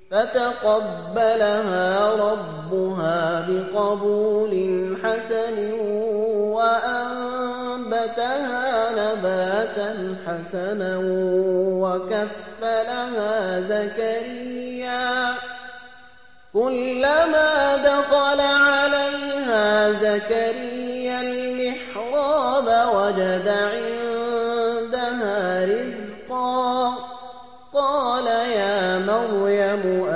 فتقبلها ربها بقبول حسن وأنبتها نباتا حسنا وكفلها زكريا كلما دخل عليها زكريا المحراب وجد عندها رزقا قال يا مريم